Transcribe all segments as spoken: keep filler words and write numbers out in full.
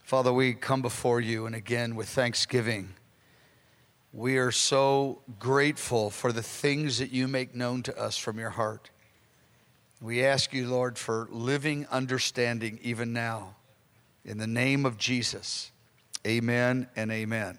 Father, we come before you, and again with thanksgiving. We are so grateful for the things that you make known to us from your heart. We ask you, Lord, for living understanding even now. In the name of Jesus, amen and amen.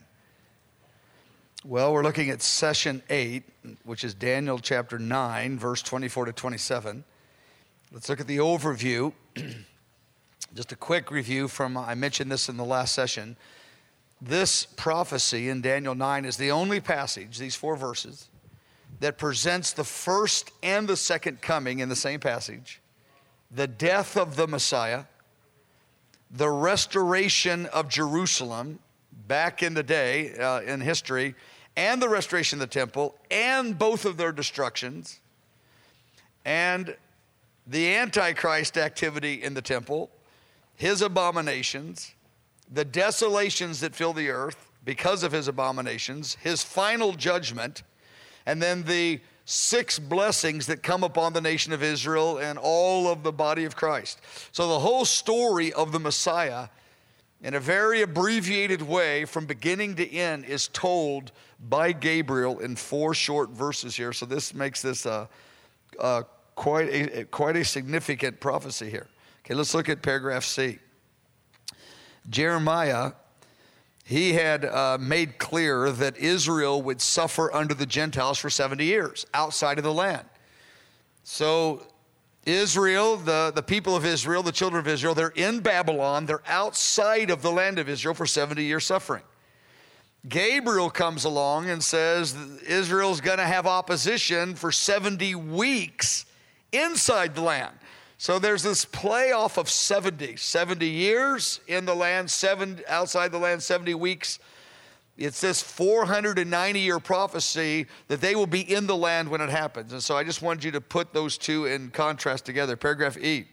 Well, we're looking at session eight, which is Daniel chapter nine, verse twenty-four to twenty-seven. Let's look at the overview. Just a quick review from, I mentioned this in the last session. This prophecy in Daniel nine is the only passage, these four verses, that presents the first and the second coming in the same passage, the death of the Messiah, the restoration of Jerusalem back in the day, uh, in history, and the restoration of the temple, and both of their destructions, and the Antichrist activity in the temple, his abominations, the desolations that fill the earth because of his abominations, his final judgment, and then the six blessings that come upon the nation of Israel and all of the body of Christ. So the whole story of the Messiah, in a very abbreviated way from beginning to end, is told by Gabriel in four short verses here. So this makes this a, a, quite, a, quite a significant prophecy here. Okay, let's look at paragraph C. Jeremiah, he had uh, made clear that Israel would suffer under the Gentiles for seventy years outside of the land. So Israel, the, the people of Israel, the children of Israel, they're in Babylon. They're outside of the land of Israel for seventy years suffering. Gabriel comes along and says Israel's going to have opposition for seventy weeks inside the land. So there's this playoff of seventy. seventy years in the land, seven outside the land, seventy weeks. It's this four hundred ninety year prophecy that they will be in the land when it happens. And so I just wanted you to put those two in contrast together. Paragraph E.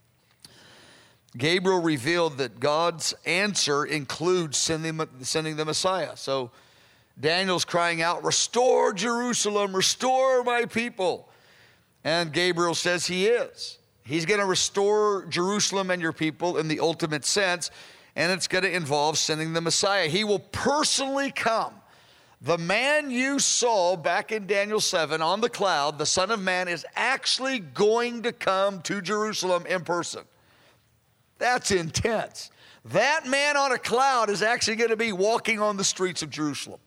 Gabriel revealed that God's answer includes sending, sending the Messiah. So Daniel's crying out, "Restore Jerusalem, restore my people." And Gabriel says he is. He's going to restore Jerusalem and your people in the ultimate sense, and it's going to involve sending the Messiah. He will personally come. The man you saw back in Daniel seven on the cloud, the Son of Man, is actually going to come to Jerusalem in person. That's intense. That man on a cloud is actually going to be walking on the streets of Jerusalem.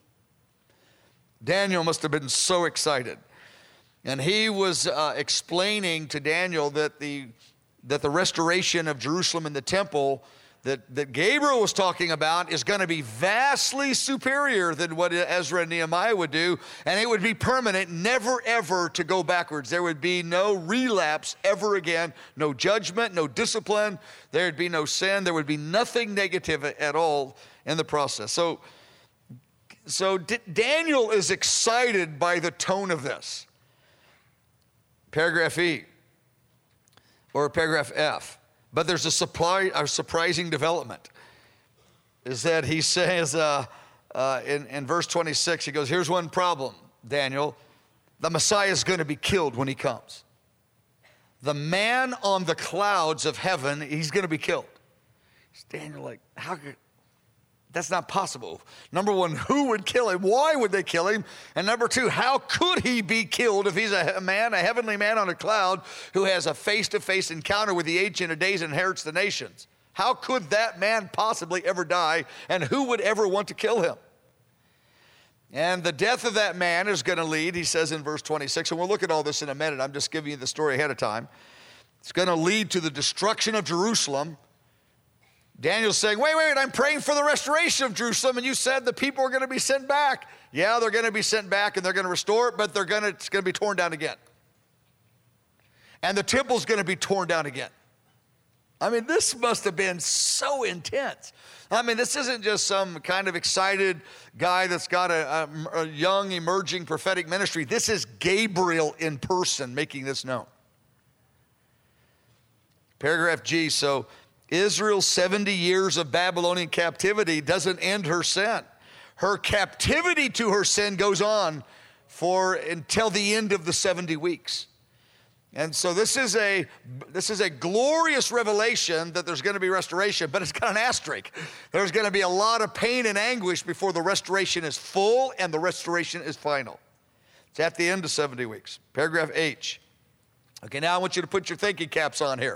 Daniel must have been so excited. And he was uh, explaining to Daniel that the that the restoration of Jerusalem and the temple that, that Gabriel was talking about is going to be vastly superior than what Ezra and Nehemiah would do, and it would be permanent, never ever to go backwards. There would be no relapse ever again, no judgment, no discipline. There would be no sin. There would be nothing negative at all in the process. So, so D- Daniel is excited by the tone of this. Paragraph E, or paragraph F. But there's a, supply, a surprising development, is that he says uh, uh, in, in verse twenty-six, he goes, here's one problem, Daniel. The Messiah is going to be killed when he comes. The man on the clouds of heaven, he's going to be killed. Daniel, like, how could... That's not possible. Number one, who would kill him? Why would they kill him? And number two, how could he be killed if he's a man, a heavenly man on a cloud who has a face-to-face encounter with the Ancient of Days and inherits the nations? How could that man possibly ever die? And who would ever want to kill him? And the death of that man is going to lead, he says in verse twenty-six, and we'll look at all this in a minute. I'm just giving you the story ahead of time. It's going to lead to the destruction of Jerusalem. Daniel's saying, wait, wait, I'm praying for the restoration of Jerusalem, and you said the people are going to be sent back. Yeah, they're going to be sent back, and they're going to restore it, but they're going to, it's going to be torn down again. And the temple's going to be torn down again. I mean, this must have been so intense. I mean, this isn't just some kind of excited guy that's got a, a, a young, emerging prophetic ministry. This is Gabriel in person making this known. Paragraph G, so Israel's seventy years of Babylonian captivity doesn't end her sin. Her captivity to her sin goes on for until the end of the seventy weeks. And so this is a this is a glorious revelation that there's going to be restoration, but it's got an asterisk. There's going to be a lot of pain and anguish before the restoration is full and the restoration is final. It's at the end of seventy weeks. Paragraph H. Okay, now I want you to put your thinking caps on here.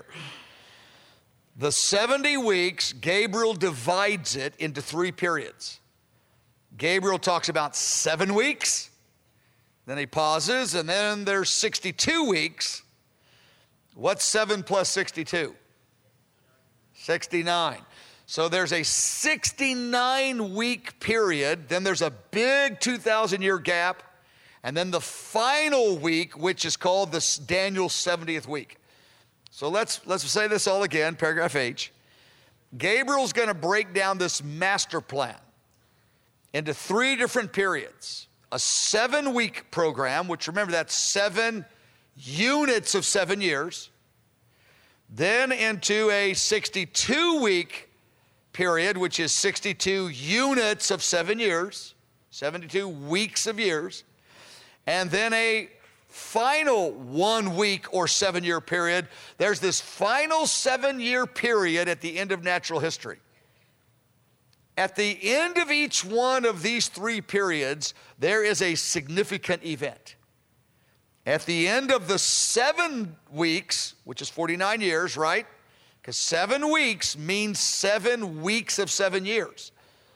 The seventy weeks, Gabriel divides it into three periods. Gabriel talks about seven weeks, then he pauses, and then there's sixty-two weeks. What's seven plus sixty-two? sixty-nine. So there's a sixty-nine week period, then there's a big two thousand year gap, and then the final week, which is called the Daniel's seventieth week. So let's, let's say this all again, paragraph H. Gabriel's going to break down this master plan into three different periods. A seven-week program, which remember that's seven units of seven years. Then into a sixty-two week period, which is sixty-two units of seven years, seventy-two weeks of years. And then a final one week or seven year period. There's this final seven year period at the end of natural history. At the end of each one of these three periods, there is a significant event. At the end of the seven weeks, which is forty-nine years, right? Because seven weeks means seven weeks of seven years.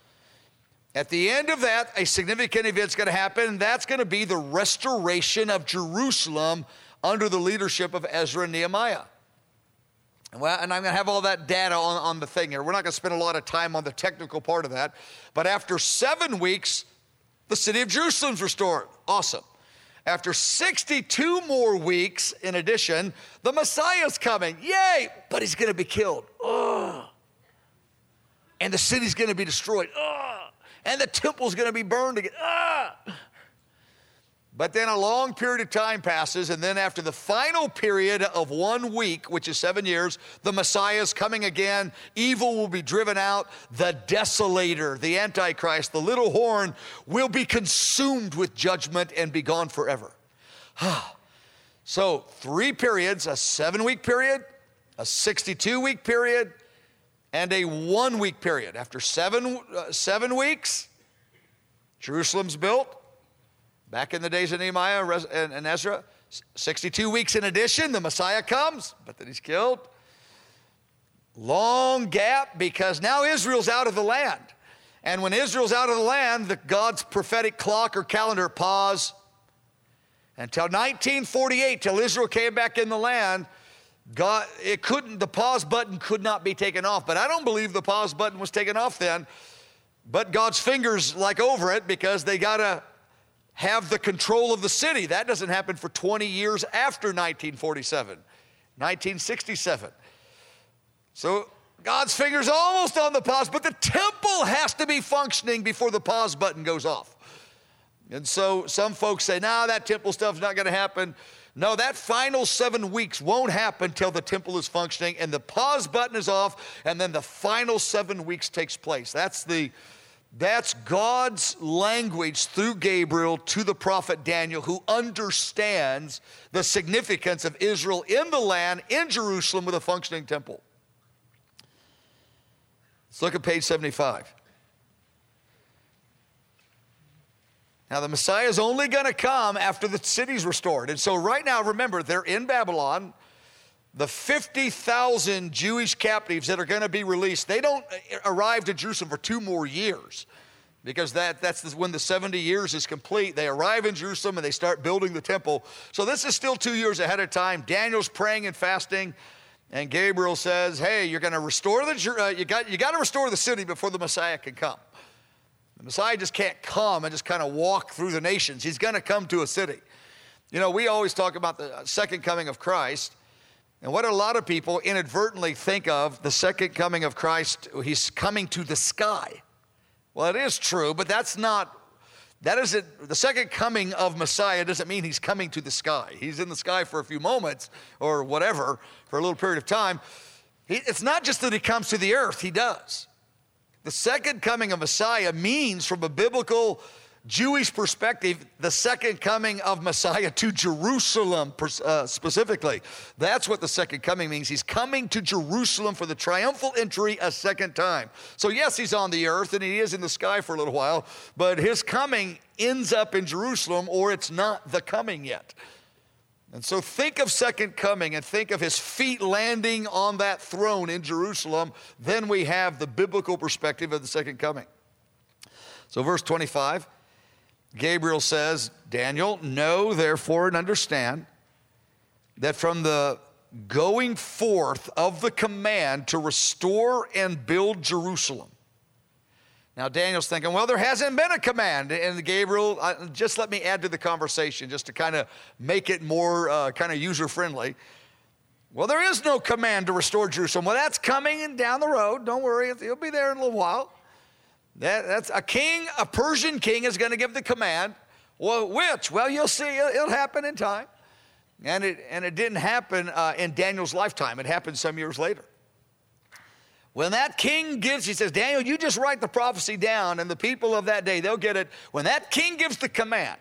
At the end of that, a significant event's going to happen, and that's going to be the restoration of Jerusalem under the leadership of Ezra and Nehemiah. Well, and I'm going to have all that data on, on the thing here. We're not going to spend a lot of time on the technical part of that. But after seven weeks, the city of Jerusalem's restored. Awesome. After sixty-two more weeks, in addition, the Messiah's coming. Yay! But he's going to be killed. Ugh. And the city's going to be destroyed. Ugh. And the temple's going to be burned again. Ugh. But then a long period of time passes, and then after the final period of one week, which is seven years, the Messiah is coming again. Evil will be driven out. The desolator, the Antichrist, the little horn, will be consumed with judgment and be gone forever. So three periods, a seven-week period, a sixty-two-week period, and a one-week period. After seven, uh, seven weeks, Jerusalem's built. Back in the days of Nehemiah and Ezra, sixty-two weeks in addition, the Messiah comes, but then he's killed. Long gap because now Israel's out of the land. And when Israel's out of the land, the God's prophetic clock or calendar pause. Until nineteen forty-eight, till Israel came back in the land, God, it couldn't, the pause button could not be taken off. But I don't believe the pause button was taken off then. But God's fingers like over it because they got to have the control of the city. That doesn't happen for twenty years after nineteen forty-seven, nineteen sixty-seven. So God's finger's almost on the pause, but the temple has to be functioning before the pause button goes off. And so some folks say, no, that temple stuff's not going to happen. No, that final seven weeks won't happen till the temple is functioning and the pause button is off, and then the final seven weeks takes place. That's the That's God's language through Gabriel to the prophet Daniel, who understands the significance of Israel in the land, in Jerusalem, with a functioning temple. Let's look at page seventy-five. Now, the Messiah is only going to come after the city's restored. And so right now, remember, they're in Babylon. The fifty thousand Jewish captives that are going to be released, they don't arrive to Jerusalem for two more years because that, that's when the seventy years is complete. They arrive in Jerusalem and they start building the temple. So this is still two years ahead of time. Daniel's praying and fasting, and Gabriel says, hey, you're going to restore the, uh, you got, you got to restore the city before the Messiah can come. The Messiah just can't come and just kind of walk through the nations. He's going to come to a city. You know, we always talk about the second coming of Christ. And what a lot of people inadvertently think of the second coming of Christ, he's coming to the sky. Well, it is true, but that's not, that isn't, the second coming of Messiah doesn't mean he's coming to the sky. He's in the sky for a few moments or whatever, for a little period of time. He, it's not just that he comes to the earth, he does. The second coming of Messiah means, from a biblical Jewish perspective, the second coming of Messiah to Jerusalem uh, specifically. That's what the second coming means. He's coming to Jerusalem for the triumphal entry a second time. So yes, he's on the earth and he is in the sky for a little while, but his coming ends up in Jerusalem, or it's not the coming yet. And so think of second coming and think of his feet landing on that throne in Jerusalem. Then we have the biblical perspective of the second coming. So verse twenty-five, Gabriel says, Daniel, know therefore and understand that from the going forth of the command to restore and build Jerusalem. Now Daniel's thinking, well, there hasn't been a command. And Gabriel, uh, just let me add to the conversation just to kind of make it more uh, kind of user-friendly. Well, there is no command to restore Jerusalem. Well, that's coming down the road. Don't worry, it'll be there in a little while. That, that's a king, a Persian king is going to give the command. Well, which? Well, you'll see. It'll, it'll happen in time. And it, and it didn't happen uh, in Daniel's lifetime. It happened some years later. When that king gives, he says, Daniel, you just write the prophecy down, and the people of that day, they'll get it. When that king gives the command,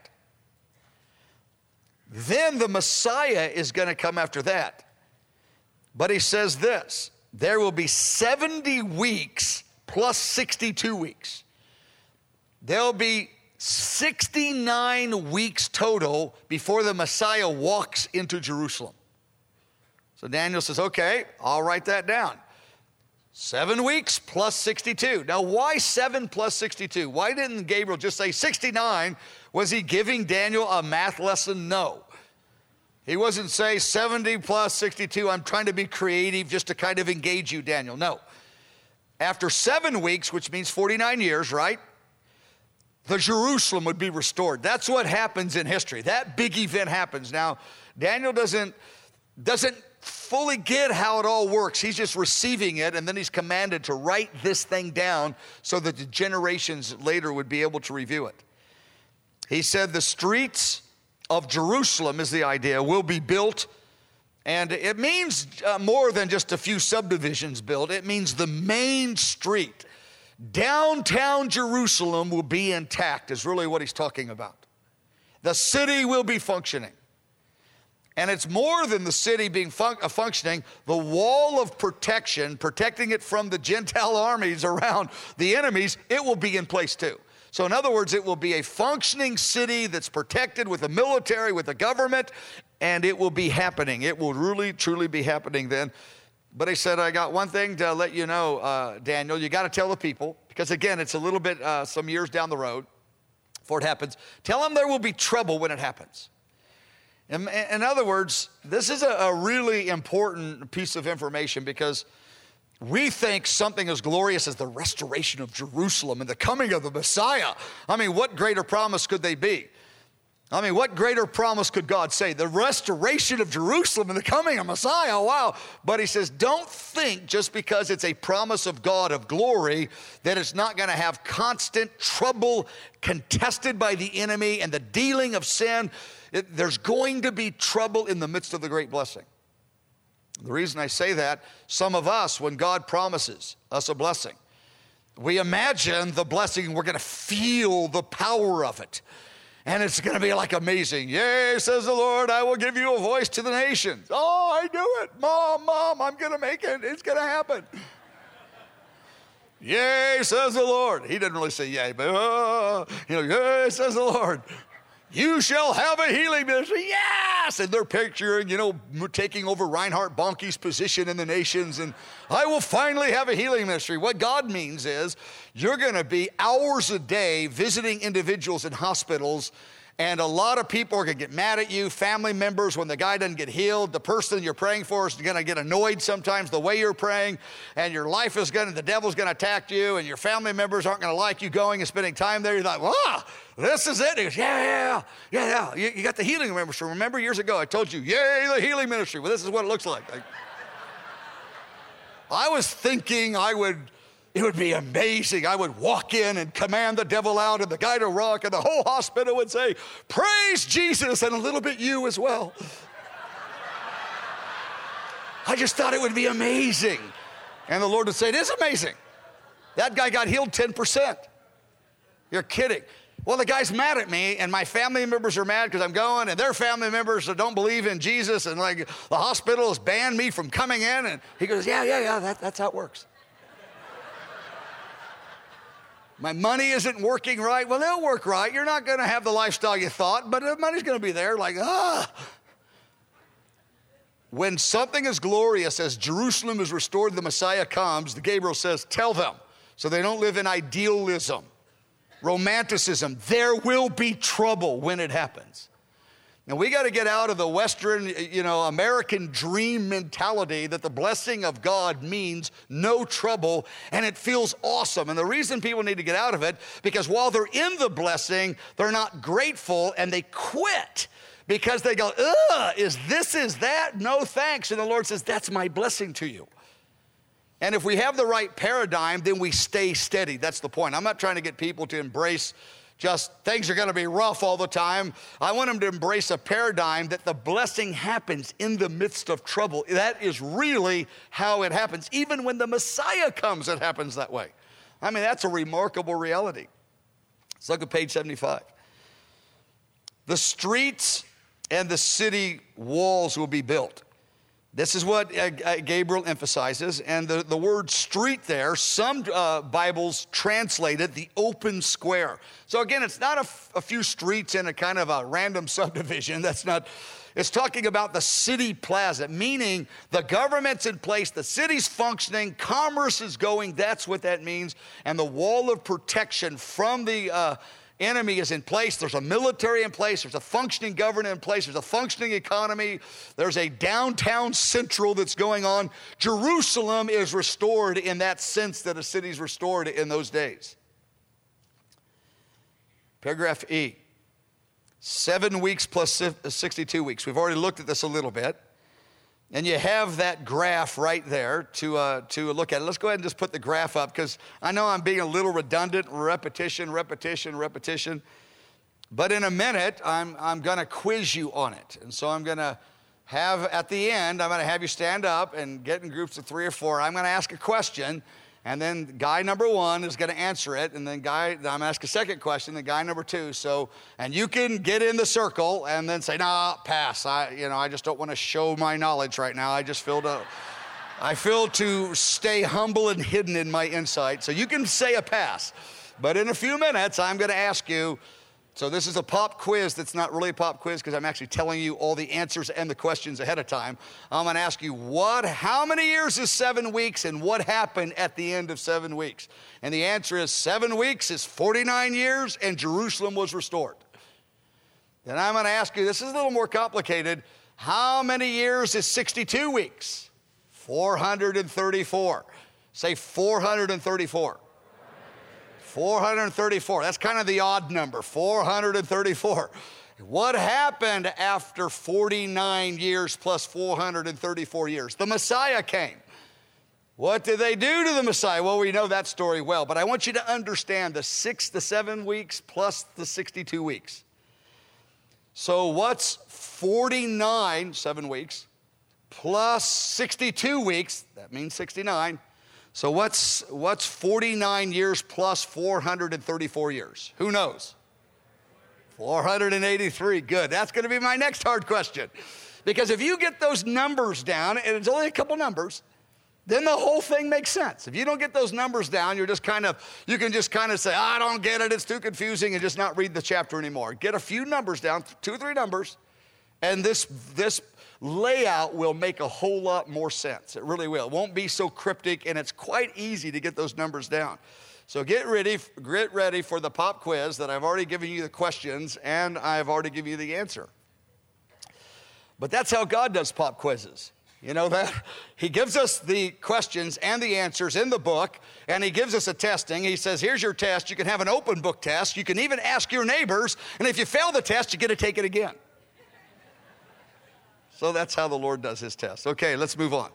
then the Messiah is going to come after that. But he says this, there will be seventy weeks plus sixty-two weeks. There'll be sixty-nine weeks total before the Messiah walks into Jerusalem. So Daniel says, okay, I'll write that down. Seven weeks plus sixty-two. Now, why seven plus sixty-two? Why didn't Gabriel just say sixty-nine? Was he giving Daniel a math lesson? No. He wasn't say seventy plus sixty-two. I'm trying to be creative just to kind of engage you, Daniel. No. After seven weeks, which means forty-nine years, right? The Jerusalem would be restored. That's what happens in history. That big event happens. Now, Daniel doesn't, doesn't fully get how it all works. He's just receiving it, and then he's commanded to write this thing down so that the generations later would be able to review it. He said the streets of Jerusalem, is the idea, will be built, and it means uh, more than just a few subdivisions built. It means the main street. Downtown Jerusalem will be intact, is really what he's talking about. The city will be functioning. And it's more than the city being fun- uh, functioning. The wall of protection, protecting it from the Gentile armies around the enemies, it will be in place too. So in other words, it will be a functioning city that's protected with a military, with a government, and it will be happening. It will really, truly be happening then. But he said, I got one thing to let you know, uh, Daniel. You got to tell the people, because again, it's a little bit uh, some years down the road before it happens. Tell them there will be trouble when it happens. In, in other words, this is a, a really important piece of information, because we think something as glorious as the restoration of Jerusalem and the coming of the Messiah. I mean, what greater promise could they be? I mean, what greater promise could God say? The restoration of Jerusalem and the coming of Messiah, wow. But he says, don't think just because it's a promise of God of glory that it's not going to have constant trouble contested by the enemy and the dealing of sin. It, there's going to be trouble in the midst of the great blessing. The reason I say that, some of us, when God promises us a blessing, we imagine the blessing, we're going to feel the power of it. And it's going to be like amazing. Yea, says the Lord, I will give you a voice to the nations. Oh, I knew it. Mom, Mom, I'm going to make it. It's going to happen. Yea, says the Lord. He didn't really say yea, but, uh, you know, yea, says the Lord. You shall have a healing ministry. Yes! And they're picturing, you know, taking over Reinhard Bonnke's position in the nations. And I will finally have a healing ministry. What God means is you're going to be hours a day visiting individuals in hospitals. And a lot of people are going to get mad at you, family members, when the guy doesn't get healed. The person you're praying for is going to get annoyed sometimes the way you're praying. And your life is going to, the devil's going to attack you. And your family members aren't going to like you going and spending time there. You're like, wow, this is it. He goes, yeah, yeah, yeah, yeah. You, you got the healing ministry. Remember years ago I told you, yay, the healing ministry. Well, this is what it looks like. Like I was thinking I would... It would be amazing. I would walk in and command the devil out and the guy to rock, and the whole hospital would say, praise Jesus, and a little bit you as well. I just thought it would be amazing. And the Lord would say, it is amazing. That guy got healed ten percent. You're kidding. Well, the guy's mad at me, and my family members are mad because I'm going, and their family members that don't believe in Jesus, and like the hospital has banned me from coming in. And he goes, yeah, yeah, yeah, that, that's how it works. My money isn't working right. Well, it'll work right. You're not going to have the lifestyle you thought, but the money's going to be there. Like, ah. When something as glorious as Jerusalem is restored, the Messiah comes, the Gabriel says, tell them, so they don't live in idealism, romanticism. There will be trouble when it happens. Now, we got to get out of the Western, you know, American dream mentality that the blessing of God means no trouble, and it feels awesome. And the reason people need to get out of it, because while they're in the blessing, they're not grateful, and they quit because they go, ugh, is this, is that? No thanks. And the Lord says, that's my blessing to you. And if we have the right paradigm, then we stay steady. That's the point. I'm not trying to get people to embrace just things are going to be rough all the time. I want them to embrace a paradigm that the blessing happens in the midst of trouble. That is really how it happens. Even when the Messiah comes, it happens that way. I mean, that's a remarkable reality. Let's look at page seventy-five. The streets and the city walls will be built. This is what uh, Gabriel emphasizes, and the, the word street there, some uh, Bibles translate it the open square. So again, it's not a, f- a few streets in a kind of a random subdivision. That's not, it's talking about the city plaza, meaning the government's in place, the city's functioning, commerce is going, that's what that means, and the wall of protection from the uh, enemy is in place. There's a military in place. There's a functioning government in place. There's a functioning economy. There's a downtown central that's going on. Jerusalem is restored in that sense that a city's restored in those days. Paragraph E, seven weeks plus sixty-two weeks. We've already looked at this a little bit. And you have that graph right there to, uh, to look at it. Let's go ahead and just put the graph up, because I know I'm being a little redundant, repetition, repetition, repetition. But in a minute, I'm, I'm going to quiz you on it. And so I'm going to have, at the end, I'm going to have you stand up and get in groups of three or four. I'm going to ask a question, and then guy number one is going to answer it, and then guy, I'm going to ask a second question, then guy number two. So, and you can get in the circle and then say, nah, pass. I, you know, I just don't want to show my knowledge right now. I just feel to, I feel to stay humble and hidden in my insight. So you can say a pass. But in a few minutes, I'm going to ask you, so this is a pop quiz that's not really a pop quiz because I'm actually telling you all the answers and the questions ahead of time. I'm going to ask you, what, how many years is seven weeks and what happened at the end of seven weeks? And the answer is seven weeks is forty-nine years and Jerusalem was restored. Then I'm going to ask you, this is a little more complicated. How many years is sixty-two weeks? four hundred thirty-four. Say four hundred thirty-four. four hundred thirty-four, that's kind of the odd number, four hundred thirty-four. What happened after forty-nine years plus four hundred thirty-four years? The Messiah came. What did they do to the Messiah? Well, we know that story well, but I want you to understand the six to seven weeks plus the sixty-two weeks. So what's forty-nine, seven weeks, plus sixty-two weeks, that means sixty-nine. So what's, what's forty-nine years plus four hundred thirty-four years? Who knows? four hundred eighty-three, good. That's going to be my next hard question. Because if you get those numbers down, and it's only a couple numbers, then the whole thing makes sense. If you don't get those numbers down, you're just kind of, you can just kind of say, I don't get it, it's too confusing, and just not read the chapter anymore. Get a few numbers down, two or three numbers, and this, this layout will make a whole lot more sense. It really will. It won't be so cryptic, and it's quite easy to get those numbers down. So get ready, get ready for the pop quiz that I've already given you the questions, and I've already given you the answer. But that's how God does pop quizzes. You know that? He gives us the questions and the answers in the book, and he gives us a testing. He says, here's your test. You can have an open book test. You can even ask your neighbors, and if you fail the test, you get to take it again. So that's how the Lord does his test. Okay, let's move on.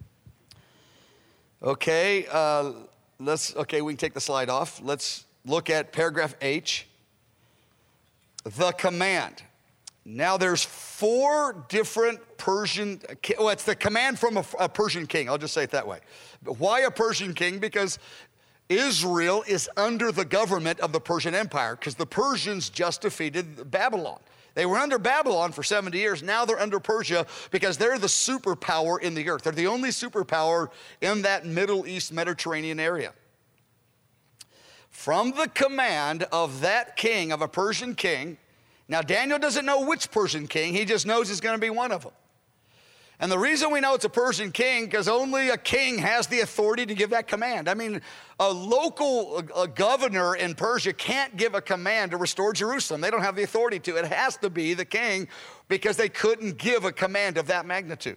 Okay, uh, let's, okay, we can take the slide off. Let's look at paragraph H. The command. Now there's four different Persian, well, it's the command from a, a Persian king. I'll just say it that way. But why a Persian king? Because Israel is under the government of the Persian Empire because the Persians just defeated Babylon. They were under Babylon for seventy years. Now they're under Persia because they're the superpower in the earth. They're the only superpower in that Middle East Mediterranean area. From the command of that king, of a Persian king, now Daniel doesn't know which Persian king, he just knows it's going to be one of them. And the reason we know it's a Persian king, because only a king has the authority to give that command. I mean, a local a, a governor in Persia can't give a command to restore Jerusalem. They don't have the authority to. It has to be the king because they couldn't give a command of that magnitude.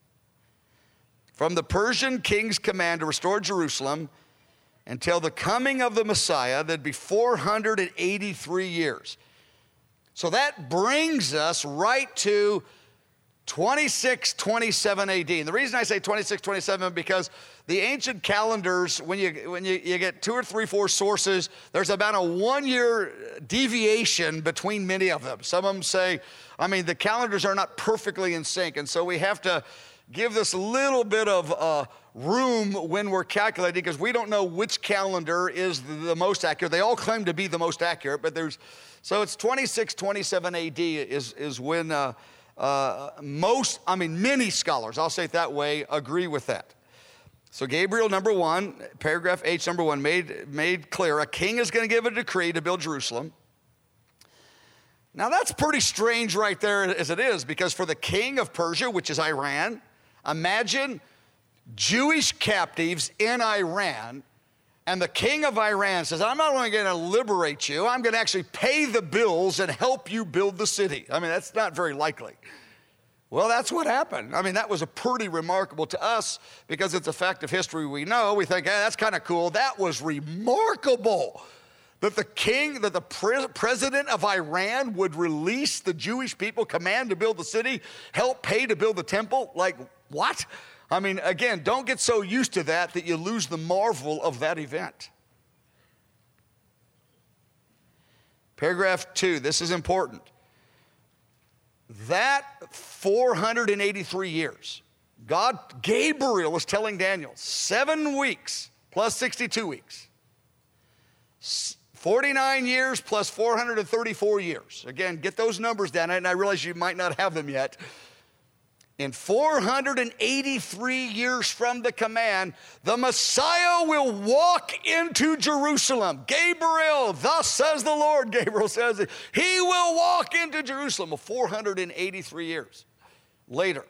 From the Persian king's command to restore Jerusalem until the coming of the Messiah, that'd be four hundred eighty-three years. So that brings us right to twenty-six twenty-seven A D. And the reason I say twenty-six twenty-seven because the ancient calendars, when you when you, you get two or three, four sources, there's about a one-year deviation between many of them. Some of them say, I mean, the calendars are not perfectly in sync, and so we have to give this a little bit of uh, room when we're calculating because we don't know which calendar is the most accurate. They all claim to be the most accurate, but there's, so it's twenty-six twenty-seven A D is, is when uh, Uh, most, I mean, many scholars, I'll say it that way, agree with that. So Gabriel, number one, paragraph H, number one, made, made clear a king is going to give a decree to build Jerusalem. Now that's pretty strange right there as it is, because for the king of Persia, which is Iran, imagine Jewish captives in Iran, and the king of Iran says, I'm not only going to liberate you, I'm going to actually pay the bills and help you build the city. I mean, that's not very likely. Well, that's what happened. I mean, that was a pretty remarkable to us because it's a fact of history we know. We think, hey, that's kind of cool. That was remarkable that the king, that the pre- president of Iran would release the Jewish people, command to build the city, help pay to build the temple. Like, what? I mean, again, don't get so used to that that you lose the marvel of that event. Paragraph two, this is important. That four hundred eighty-three years, God, Gabriel was telling Daniel, seven weeks plus sixty-two weeks. forty-nine years plus four hundred thirty-four years. Again, get those numbers down, and I realize you might not have them yet. In four hundred eighty-three years from the command, the Messiah will walk into Jerusalem. Gabriel, thus says the Lord, Gabriel says, he will walk into Jerusalem. four hundred eighty-three years later,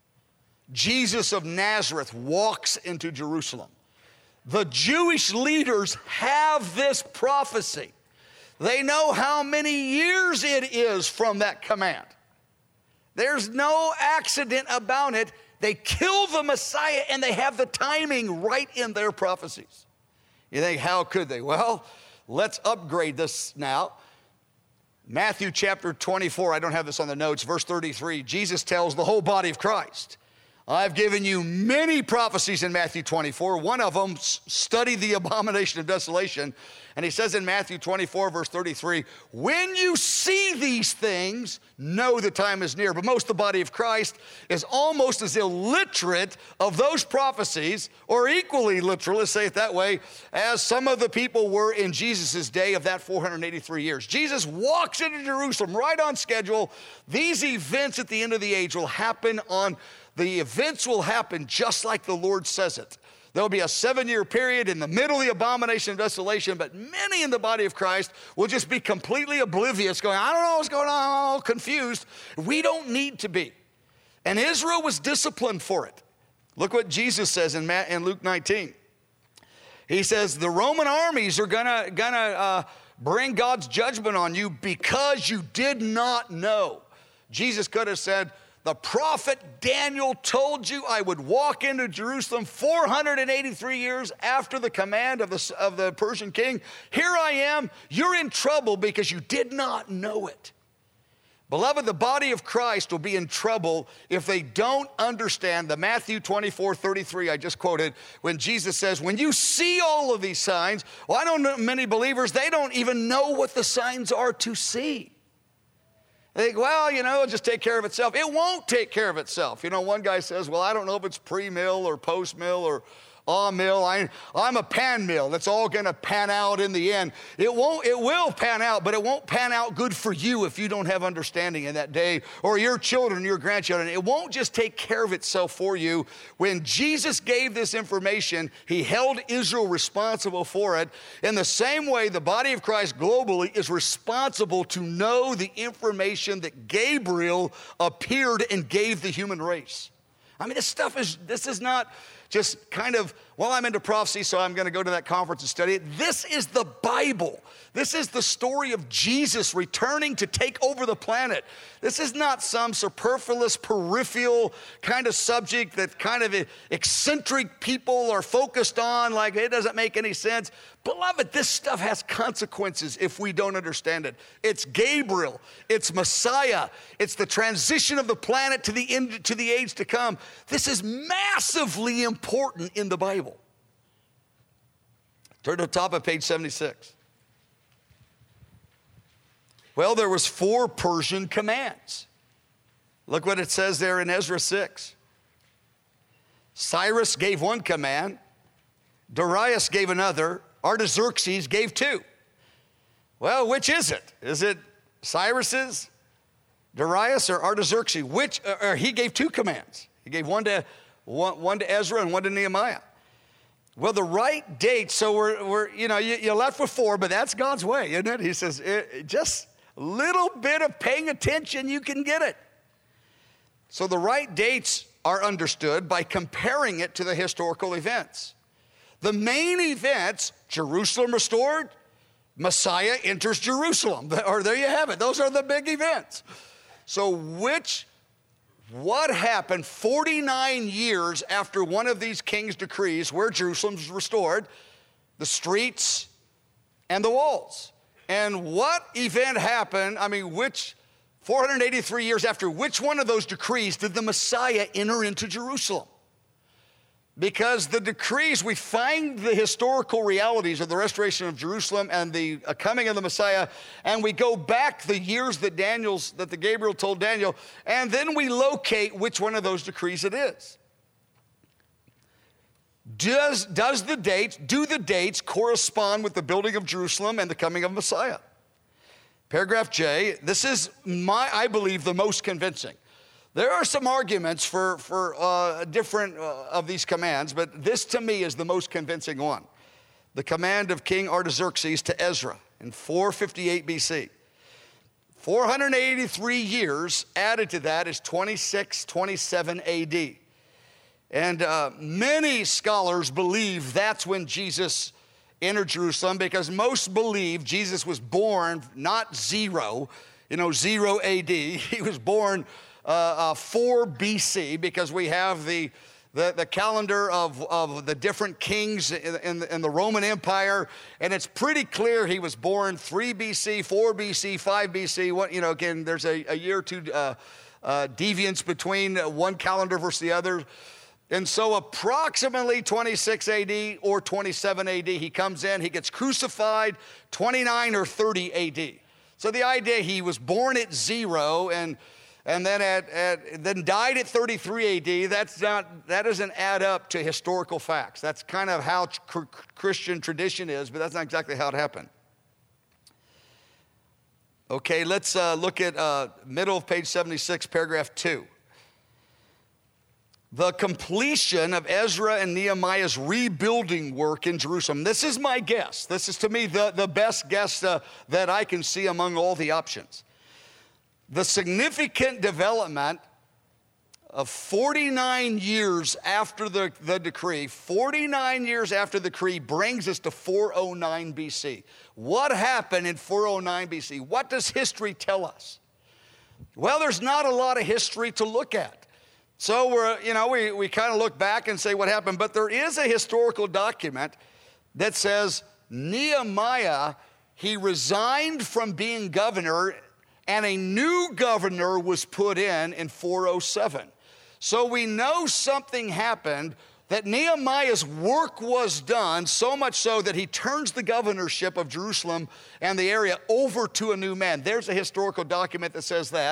Jesus of Nazareth walks into Jerusalem. The Jewish leaders have this prophecy. They know how many years it is from that command. There's no accident about it. They kill the Messiah and they have the timing right in their prophecies. You think, how could they? Well, let's upgrade this now. Matthew chapter twenty-four, I don't have this on the notes, verse thirty-three, Jesus tells the whole body of Christ, I've given you many prophecies in Matthew twenty-four. One of them, study the abomination of desolation. And he says in Matthew twenty-four, verse thirty-three, when you see these things, know the time is near. But most of the body of Christ is almost as illiterate of those prophecies, or equally literal, let's say it that way, as some of the people were in Jesus' day of that four hundred eighty-three years. Jesus walks into Jerusalem right on schedule. These events at the end of the age will happen on, the events will happen just like the Lord says it. There'll be a seven-year period in the middle of the abomination of desolation, but many in the body of Christ will just be completely oblivious, going, I don't know what's going on, I'm all confused. We don't need to be. And Israel was disciplined for it. Look what Jesus says in, Matt, in Luke nineteen. He says, the Roman armies are gonna, gonna uh, bring God's judgment on you because you did not know. Jesus could have said, the prophet Daniel told you I would walk into Jerusalem four hundred eighty-three years after the command of the, of the Persian king. Here I am. You're in trouble because you did not know it. Beloved, the body of Christ will be in trouble if they don't understand the Matthew twenty-four thirty-three I just quoted, when Jesus says, when you see all of these signs, well, I don't know many believers, they don't even know what the signs are to see. They think, well, you know, it'll just take care of itself. It won't take care of itself. You know, one guy says, well, I don't know if it's pre-mill or post-mill or awe mill. I, I'm a pan mill. That's all going to pan out in the end. It won't, it will pan out, but it won't pan out good for you if you don't have understanding in that day, or your children, your grandchildren. It won't just take care of itself for you. When Jesus gave this information, he held Israel responsible for it. In the same way, the body of Christ globally is responsible to know the information that Gabriel appeared and gave the human race. I mean, this stuff is, this is not just kind of, well, I'm into prophecy, so I'm going to go to that conference and study it. This is the Bible. This is the story of Jesus returning to take over the planet. This is not some superfluous, peripheral kind of subject that kind of eccentric people are focused on, like it doesn't make any sense. Beloved, this stuff has consequences if we don't understand it. It's Gabriel. It's Messiah. It's the transition of the planet to the end, to the age to come. This is massively important in the Bible. Turn to the top of page seventy-six. Well, there was four Persian commands. Look what it says there in Ezra six. Cyrus gave one command. Darius gave another. Artaxerxes gave two. Well, which is it? Is it Cyrus's, Darius, or Artaxerxes? Which? Or he gave two commands. He gave one to one, one to Ezra and one to Nehemiah. Well, the right date. So we're, we're you know, you, you're left with four, but that's God's way, isn't it? He says, it, just a little bit of paying attention, you can get it. So the right dates are understood by comparing it to the historical events. The main events, Jerusalem restored, Messiah enters Jerusalem. Or there you have it. Those are the big events. So which, what happened forty-nine years after one of these king's decrees where Jerusalem was restored? The streets and the walls. And what event happened, I mean, which, four hundred eighty-three years after which one of those decrees did the Messiah enter into Jerusalem? Because the decrees, we find the historical realities of the restoration of Jerusalem and the coming of the Messiah, and we go back the years that Daniel's, that the Gabriel told Daniel, and then we locate which one of those decrees it is. Does, does the dates, do the dates correspond with the building of Jerusalem and the coming of Messiah? Paragraph J, this is my, I believe, the most convincing. There are some arguments for, for uh, different uh, of these commands, but this to me is the most convincing one. The command of King Artaxerxes to Ezra in four fifty-eight B C. four hundred eighty-three years added to that is twenty-six twenty-seven A D. And uh, many scholars believe that's when Jesus entered Jerusalem, because most believe Jesus was born not zero, you know, zero A D. He was born Uh, uh, four B C, because we have the, the, the calendar of, of the different kings in, in, in the Roman Empire, and it's pretty clear he was born three B C, four B C, five B C. What, you know, again, there's a, a year or two uh, uh, deviance between one calendar versus the other. And so approximately twenty-six A D or twenty-seven A D, he comes in, he gets crucified, twenty-nine or thirty A D. So the idea he was born at zero and And then at, at then died at thirty-three A D. That's not, that doesn't add up to historical facts. That's kind of how tr- Christian tradition is, but that's not exactly how it happened. Okay, let's uh, look at uh, middle of page seventy-six, paragraph two. The completion of Ezra and Nehemiah's rebuilding work in Jerusalem. This is my guess. This is, to me, the, the best guess uh, that I can see among all the options. The significant development of forty-nine years after the, the decree, forty-nine years after the decree brings us to four oh nine B C. What happened in four oh nine B C? What does history tell us? Well, there's not a lot of history to look at. So we're, you know, we, we kind of look back and say what happened, but there is a historical document that says Nehemiah, he resigned from being governor, and a new governor was put in in four oh seven. So we know something happened, that Nehemiah's work was done, so much so that he turns the governorship of Jerusalem and the area over to a new man. There's a historical document that says that.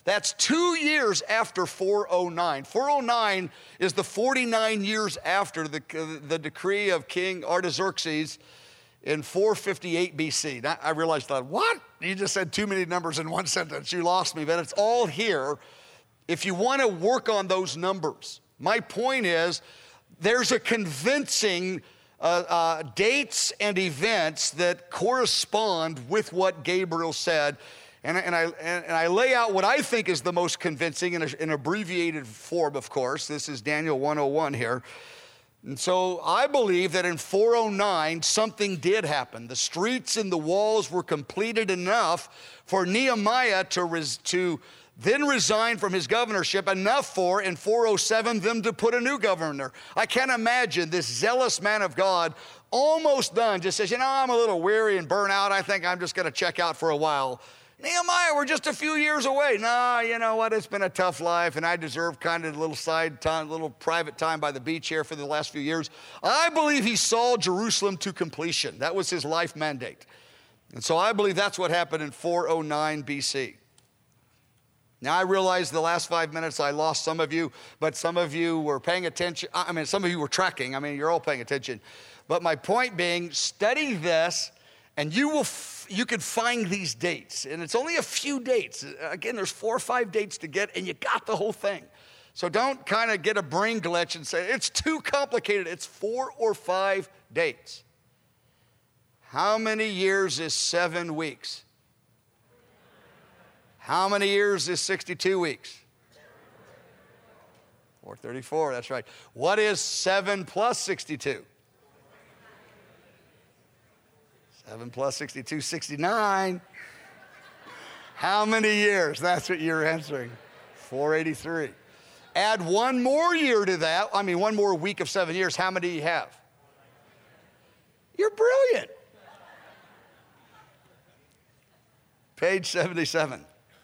That's two years after four oh nine. four oh nine is the forty-nine years after the, the decree of King Artaxerxes in four fifty-eight B C. Now, I realized that, what? You just said too many numbers in one sentence. You lost me, but it's all here if you want to work on those numbers. My point is, there's a convincing uh, uh, dates and events that correspond with what Gabriel said. And, and, I, and, and I lay out what I think is the most convincing in an abbreviated form, of course. This is Daniel one oh one here. And so I believe that in four oh nine, something did happen. The streets and the walls were completed enough for Nehemiah to, res, to then resign from his governorship, enough for, in four oh seven, them to put a new governor. I can't imagine this zealous man of God, almost done, just says, you know, I'm a little weary and burnt out. I think I'm just going to check out for a while. Nehemiah, we're just a few years away. Nah, you know what? It's been a tough life, and I deserve kind of a little side time, little private time by the beach here for the last few years. I believe he saw Jerusalem to completion. That was his life mandate. And so I believe that's what happened in four oh nine B C. Now, I realize the last five minutes I lost some of you, but some of you were paying attention. I mean, some of you were tracking. I mean, you're all paying attention. But my point being, study this, and you will f- you can find these dates. And it's only a few dates. Again, there's four or five dates to get, and you got the whole thing. So don't kind of get a brain glitch and say, it's too complicated. It's four or five dates. How many years is seven weeks? How many years is sixty-two weeks? four thirty-four, that's right. What is seven plus sixty-two? seven plus sixty-two, sixty-nine. How many years? That's what you're answering. four eighty-three. Add one more year to that. I mean, one more week of seven years. How many do you have? You're brilliant. Page seventy-seven.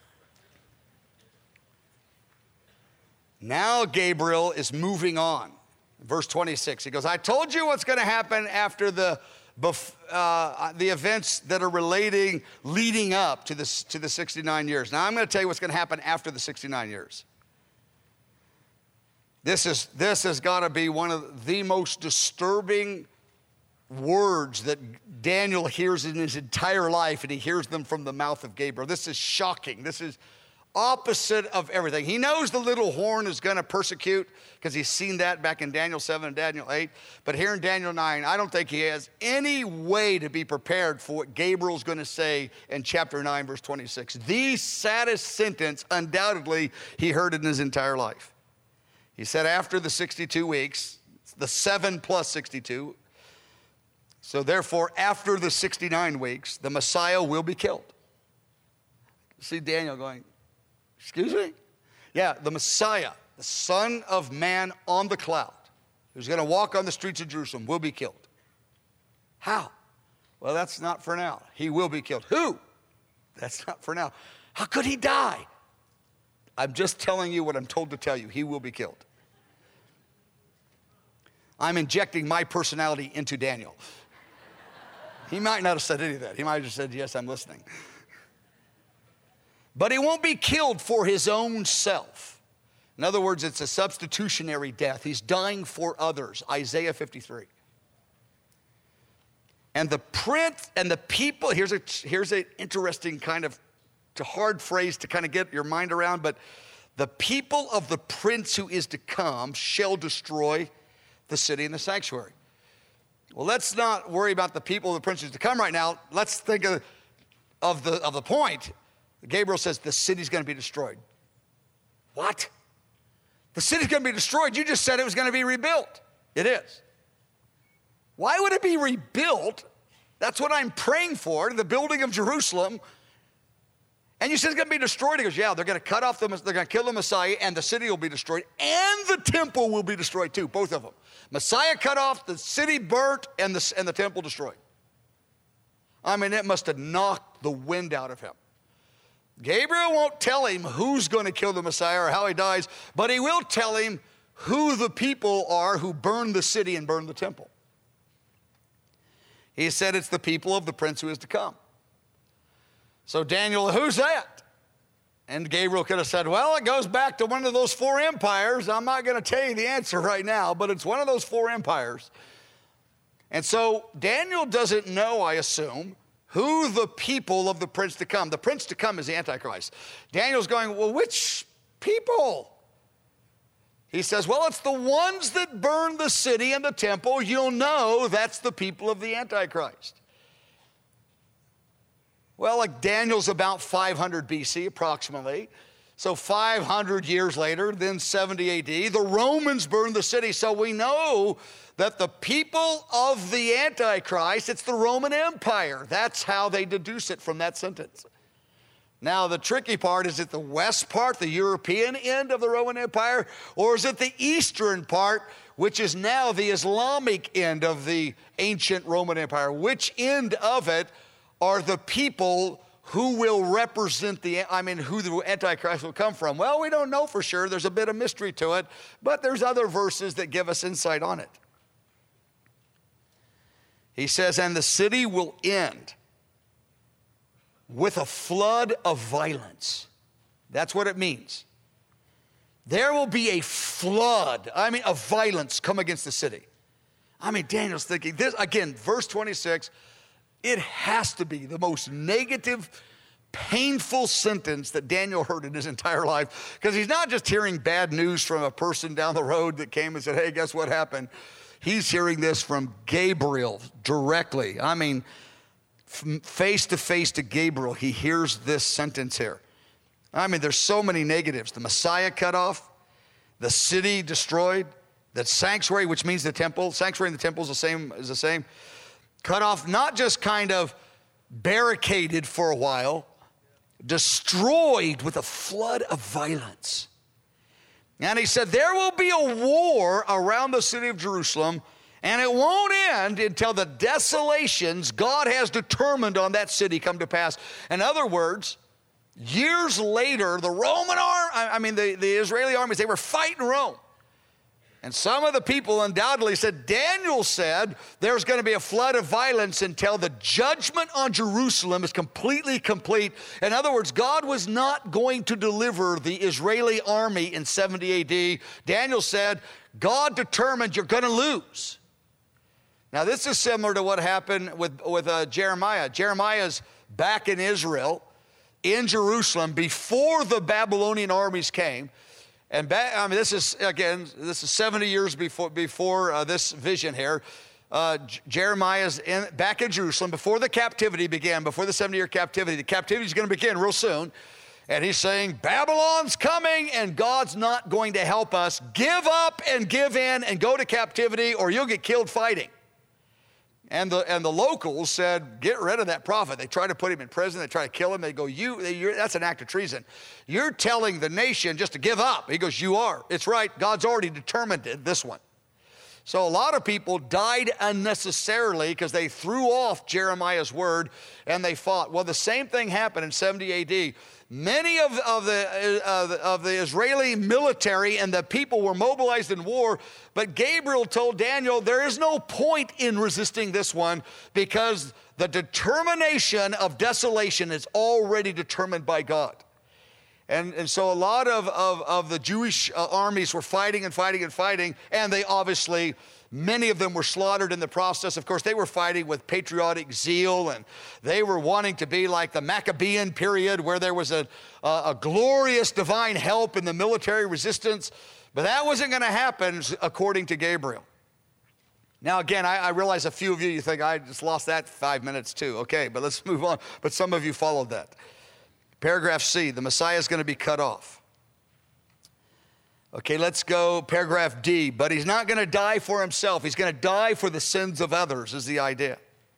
Now Gabriel is moving on. Verse twenty-six, he goes, I told you what's going to happen after the uh, the events that are relating, leading up to, this, to the sixty-nine years. Now I'm going to tell you what's going to happen after the sixty-nine years. This is this has got to be one of the most disturbing words that Daniel hears in his entire life, and he hears them from the mouth of Gabriel. This is shocking. This is opposite of everything. He knows the little horn is going to persecute because he's seen that back in Daniel seven and Daniel eight. But here in Daniel nine, I don't think he has any way to be prepared for what Gabriel's going to say in chapter nine, verse twenty-six. The saddest sentence, undoubtedly, he heard in his entire life. He said after the sixty-two weeks, the seven plus sixty-two, so therefore after the sixty-nine weeks, the Messiah will be killed. See Daniel going, excuse me? Yeah, the Messiah, the Son of Man on the cloud, who's going to walk on the streets of Jerusalem, will be killed. How? Well, that's not for now. He will be killed. Who? That's not for now. How could he die? I'm just telling you what I'm told to tell you. He will be killed. I'm injecting my personality into Daniel. He might not have said any of that. He might have just said, yes, I'm listening. But he won't be killed for his own self. In other words, it's a substitutionary death. He's dying for others. Isaiah fifty-three. And the prince and the people, here's a here's an interesting kind of hard phrase to kind of get your mind around, but the people of the prince who is to come shall destroy the city and the sanctuary. Well, let's not worry about the people of the prince who's to come right now. Let's think of, of the of the point. Gabriel says the city's going to be destroyed. What? The city's going to be destroyed? You just said it was going to be rebuilt. It is. Why would it be rebuilt? That's what I'm praying for, the building of Jerusalem. And you said it's going to be destroyed. He goes, yeah, they're going to cut off the, they're going to kill the Messiah, and the city will be destroyed, and the temple will be destroyed too, both of them. Messiah cut off, the city burnt, and the, and the temple destroyed. I mean, it must have knocked the wind out of him. Gabriel won't tell him who's going to kill the Messiah or how he dies, but he will tell him who the people are who burned the city and burned the temple. He said it's the people of the prince who is to come. So Daniel, who's that? And Gabriel could have said, well, it goes back to one of those four empires. I'm not going to tell you the answer right now, but it's one of those four empires. And so Daniel doesn't know, I assume, who the people of the prince to come. The prince to come is the Antichrist. Daniel's going, well, which people? He says, well, it's the ones that burn the city and the temple. You'll know that's the people of the Antichrist. Well, like Daniel's about five hundred B C approximately. So five hundred years later, then seventy A D, the Romans burned the city. So we know that the people of the Antichrist, it's the Roman Empire. That's how they deduce it from that sentence. Now, the tricky part, is it the west part, the European end of the Roman Empire, or is it the eastern part, which is now the Islamic end of the ancient Roman Empire? Which end of it are the people who will represent the, I mean, who the Antichrist will come from? Well, we don't know for sure. There's a bit of mystery to it, but there's other verses that give us insight on it. He says, and the city will end with a flood of violence. That's what it means. There will be a flood, I mean, of violence come against the city. I mean, Daniel's thinking this, again, verse twenty-six, it has to be the most negative, painful sentence that Daniel heard in his entire life, because he's not just hearing bad news from a person down the road that came and said, hey, guess what happened? He's hearing this from Gabriel directly. I mean, face to face to Gabriel, he hears this sentence here. I mean, there's so many negatives. The Messiah cut off, the city destroyed, the sanctuary, which means the temple. Sanctuary and the temple is the same, is the same. Cut off, not just kind of barricaded for a while, destroyed with a flood of violence. And he said, there will be a war around the city of Jerusalem, and it won't end until the desolations God has determined on that city come to pass. In other words, years later, the Roman army, I mean, the, the Israeli armies, they were fighting Rome. And some of the people undoubtedly said, Daniel said there's going to be a flood of violence until the judgment on Jerusalem is completely complete. In other words, God was not going to deliver the Israeli army in seventy A D. Daniel said, God determined you're going to lose. Now, this is similar to what happened with, with uh, Jeremiah. Jeremiah's back in Israel, in Jerusalem, before the Babylonian armies came. And back, I mean, this is, again, this is seventy years before, before uh, this vision here. Uh, J- Jeremiah's in, back in Jerusalem before the captivity began, before the seventy-year captivity. The captivity is going to begin real soon. And he's saying, Babylon's coming and God's not going to help us. Give up and give in and go to captivity or you'll get killed fighting. And the, and the locals said, get rid of that prophet. They try to put him in prison. They try to kill him. They go, you, you're, that's an act of treason. You're telling the nation just to give up. He goes, you are. It's right. God's already determined it, this one. So a lot of people died unnecessarily because they threw off Jeremiah's word and they fought. Well, the same thing happened in seventy A D. Many of, of, the, uh, of the Israeli military and the people were mobilized in war, but Gabriel told Daniel, there is no point in resisting this one because the determination of desolation is already determined by God. And, and so a lot of, of, of the Jewish uh, armies were fighting and fighting and fighting, and they obviously, many of them were slaughtered in the process. Of course, they were fighting with patriotic zeal, and they were wanting to be like the Maccabean period where there was a, a, a glorious divine help in the military resistance. But that wasn't going to happen according to Gabriel. Now, again, I, I realize a few of you, you think, I just lost that five minutes too. Okay, but let's move on. But some of you followed that. Paragraph C, the Messiah is going to be cut off. Okay, let's go paragraph D. But he's not going to die for himself. He's going to die for the sins of others is the idea.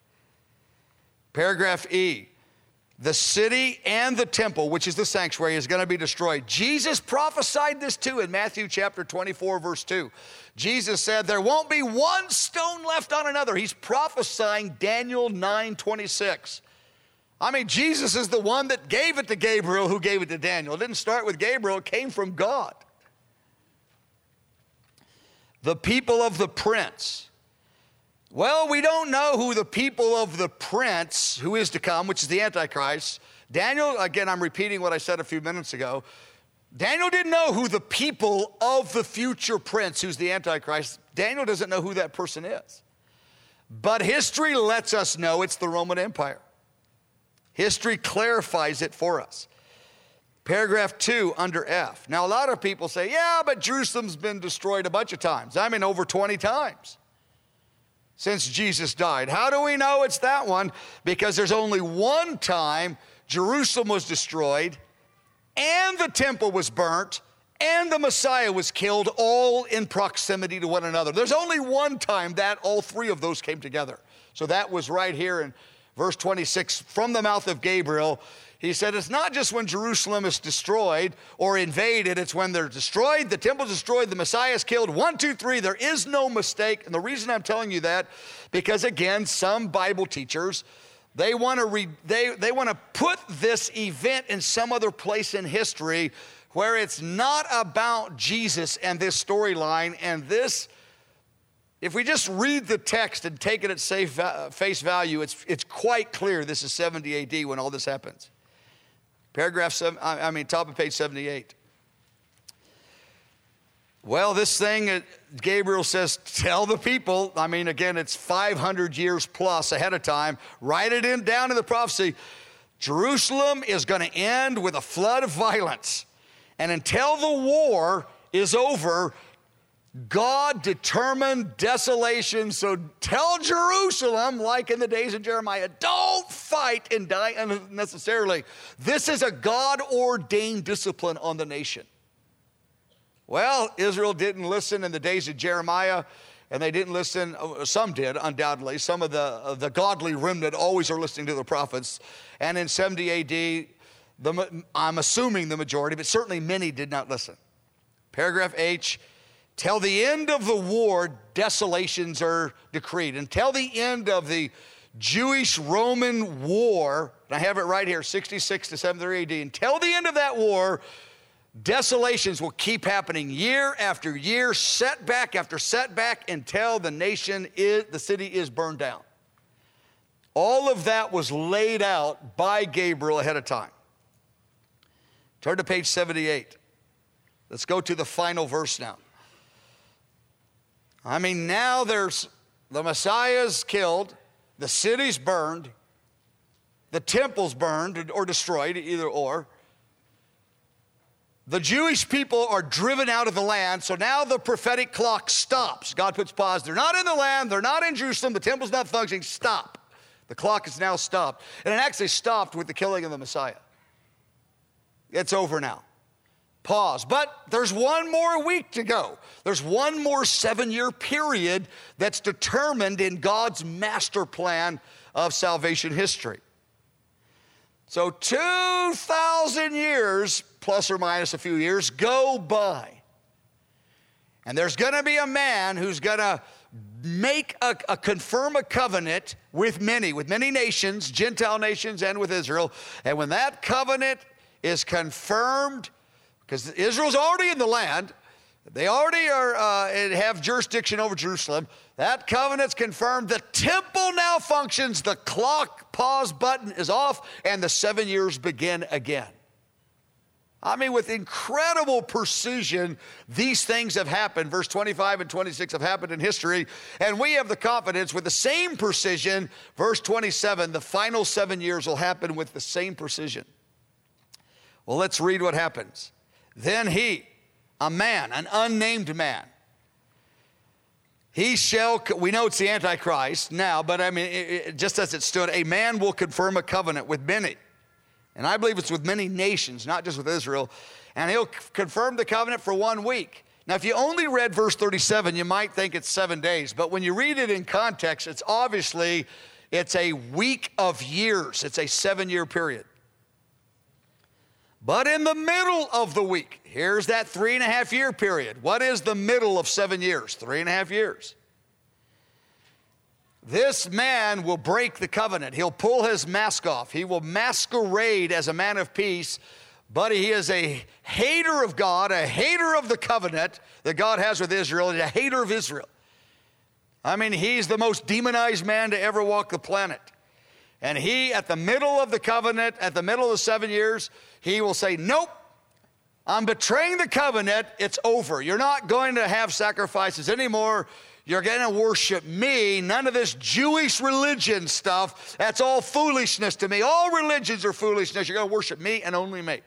Paragraph E, the city and the temple, which is the sanctuary, is going to be destroyed. Jesus prophesied this too in Matthew chapter twenty-four, verse two. Jesus said, there won't be one stone left on another. He's prophesying Daniel nine twenty-six. I mean, Jesus is the one that gave it to Gabriel, who gave it to Daniel. It didn't start with Gabriel, it came from God. The people of the prince. Well, we don't know who the people of the prince, who is to come, which is the Antichrist, Daniel, again, I'm repeating what I said a few minutes ago. Daniel didn't know who the people of the future prince, who's the Antichrist, Daniel doesn't know who that person is. But history lets us know it's the Roman Empire. History clarifies it for us. Paragraph two under F. Now, a lot of people say, yeah, but Jerusalem's been destroyed a bunch of times. I mean, over twenty times since Jesus died. How do we know it's that one? Because there's only one time Jerusalem was destroyed, and the temple was burnt, and the Messiah was killed, all in proximity to one another. There's only one time that all three of those came together. So that was right here in verse twenty-six, from the mouth of Gabriel. He said, it's not just when Jerusalem is destroyed or invaded, it's when they're destroyed, the temple's destroyed, the Messiah is killed. One, two, three, there is no mistake. And the reason I'm telling you that, because again, some Bible teachers, they want to re- they, they want to put this event in some other place in history where it's not about Jesus and this storyline. And this, if we just read the text and take it at safe, uh, face value, it's, it's quite clear this is seventy A D when all this happens. Paragraph seven, I mean, top of page seventy-eight. Well, this thing, Gabriel says, tell the people, I mean, again, it's five hundred years plus ahead of time. Write it in down in the prophecy. Jerusalem is going to end with a flood of violence. And until the war is over, God determined desolation. So tell Jerusalem, like in the days of Jeremiah, don't fight and die unnecessarily. This is a God-ordained discipline on the nation. Well, Israel didn't listen in the days of Jeremiah, and they didn't listen. Some did, undoubtedly. Some of the, the godly remnant always are listening to the prophets. And in seventy A D, the, I'm assuming the majority, but certainly many did not listen. Paragraph H, till the end of the war, desolations are decreed. Until the end of the Jewish-Roman war, and I have it right here, sixty-six to seventy-three A D, until the end of that war, desolations will keep happening year after year, setback after setback, until the nation is, the city is burned down. All of that was laid out by Gabriel ahead of time. Turn to page seventy-eight. Let's go to the final verse now. I mean, now there's the Messiah's killed, the city's burned, the temple's burned or destroyed, either or. The Jewish people are driven out of the land, so now the prophetic clock stops. God puts pause. They're not in the land. They're not in Jerusalem. The temple's not functioning. Stop. The clock is now stopped. And it actually stopped with the killing of the Messiah. It's over now. Pause. But there's one more week to go. There's one more seven-year period that's determined in God's master plan of salvation history. So two thousand years, plus or minus a few years, go by. And there's going to be a man who's going to make a, a confirm a covenant with many, with many nations, Gentile nations, and with Israel. And when that covenant is confirmed, because Israel's already in the land, they already are uh, have jurisdiction over Jerusalem. That covenant's confirmed. The temple now functions. The clock pause button is off, and the seven years begin again. I mean, with incredible precision, these things have happened. Verse twenty-five and twenty-six have happened in history, and we have the confidence with the same precision. Verse twenty-seven, the final seven years will happen with the same precision. Well, let's read what happens. Then he, a man, an unnamed man, he shall, we know it's the Antichrist now, but I mean, it, it, just as it stood, a man will confirm a covenant with many. And I believe it's with many nations, not just with Israel. And he'll confirm the covenant for one week. Now, if you only read verse thirty-seven, you might think it's seven days. But when you read it in context, it's obviously, it's a week of years. It's a seven-year period. But in the middle of the week, here's that three and a half year period. What is the middle of seven years? Three and a half years. This man will break the covenant. He'll pull his mask off. He will masquerade as a man of peace, but he is a hater of God, a hater of the covenant that God has with Israel, and a hater of Israel. I mean, he's the most demonized man to ever walk the planet. And he, at the middle of the covenant, at the middle of the seven years, he will say, nope, I'm betraying the covenant. It's over. You're not going to have sacrifices anymore. You're going to worship me. None of this Jewish religion stuff. That's all foolishness to me. All religions are foolishness. You're going to worship me and only me.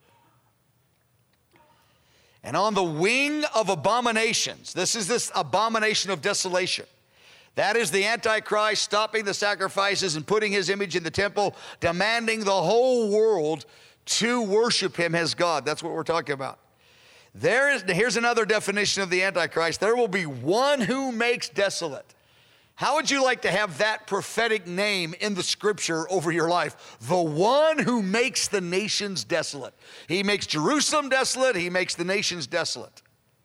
And on the wing of abominations, this is this abomination of desolation. That is the Antichrist stopping the sacrifices and putting his image in the temple, demanding the whole world to worship him as God. That's what we're talking about. There is, here's another definition of the Antichrist. There will be one who makes desolate. How would you like to have that prophetic name in the scripture over your life? The one who makes the nations desolate. He makes Jerusalem desolate. He makes the nations desolate.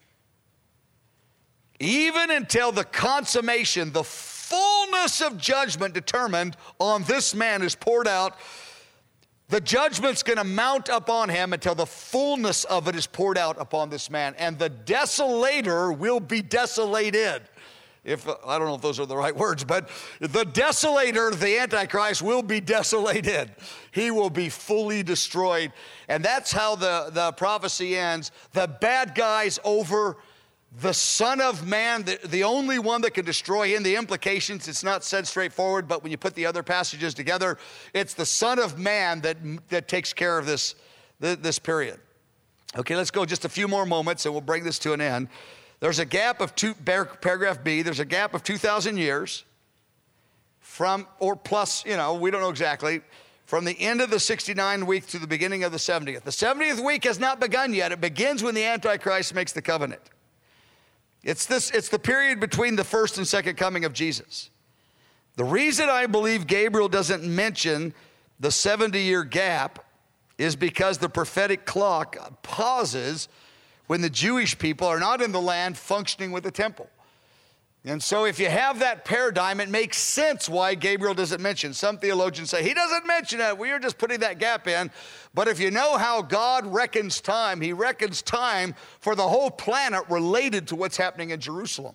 Even until the consummation, the fullness of judgment determined on this man is poured out. The judgment's going to mount upon him until the fullness of it is poured out upon this man. And the desolator will be desolated. If I don't know if those are the right words, but the desolator, the Antichrist, will be desolated. He will be fully destroyed. And that's how the, the prophecy ends. The bad guys over the Son of Man, the, the only one that can destroy him. The implications, it's not said straightforward, but when you put the other passages together, it's the Son of Man that, that takes care of this, this period. Okay, let's go just a few more moments and we'll bring this to an end. There's a gap of two, paragraph B, there's a gap of two thousand years from, or plus, you know, we don't know exactly, from the end of the sixty-nine week to the beginning of the seventieth. The seventieth week has not begun yet. It begins when the Antichrist makes the covenant. It's this, it's the period between the first and second coming of Jesus. The reason I believe Gabriel doesn't mention the seventy-year gap is because the prophetic clock pauses when the Jewish people are not in the land functioning with the temple. And so if you have that paradigm, it makes sense why Gabriel doesn't mention. Some theologians say, he doesn't mention it. We are just putting that gap in. But if you know how God reckons time, he reckons time for the whole planet related to what's happening in Jerusalem.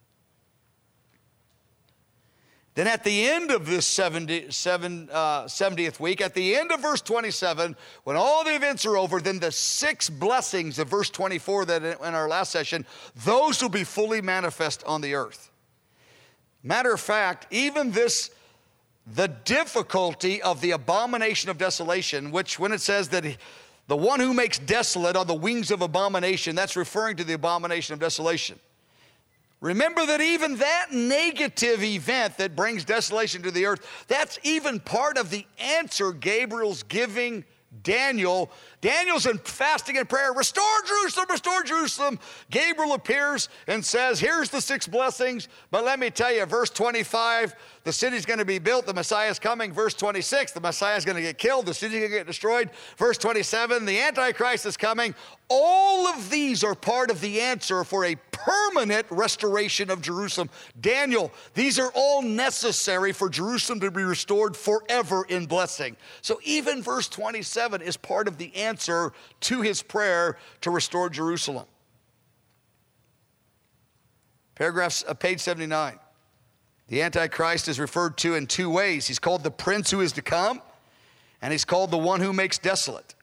Then at the end of this seventy, seven, uh, seventieth week, at the end of verse twenty-seven, when all the events are over, then the six blessings of verse twenty-four that in our last session, those will be fully manifest on the earth. Matter of fact, even this, the difficulty of the abomination of desolation, which when it says that he, the one who makes desolate on the wings of abomination, that's referring to the abomination of desolation. Remember that even that negative event that brings desolation to the earth, that's even part of the answer Gabriel's giving Daniel. Daniel's in fasting and prayer. Restore Jerusalem, restore Jerusalem. Gabriel appears and says, here's the six blessings. But let me tell you, verse twenty-five, the city's going to be built. The Messiah's coming. Verse twenty-six, the Messiah's going to get killed. The city's going to get destroyed. Verse twenty-seven, the Antichrist is coming. All of these are part of the answer for a permanent restoration of Jerusalem. Daniel, these are all necessary for Jerusalem to be restored forever in blessing. So even verse twenty-seven is part of the answer to his prayer to restore Jerusalem. Paragraphs, uh, page seventy-nine. The Antichrist is referred to in two ways. He's called the prince who is to come, and he's called the one who makes desolate.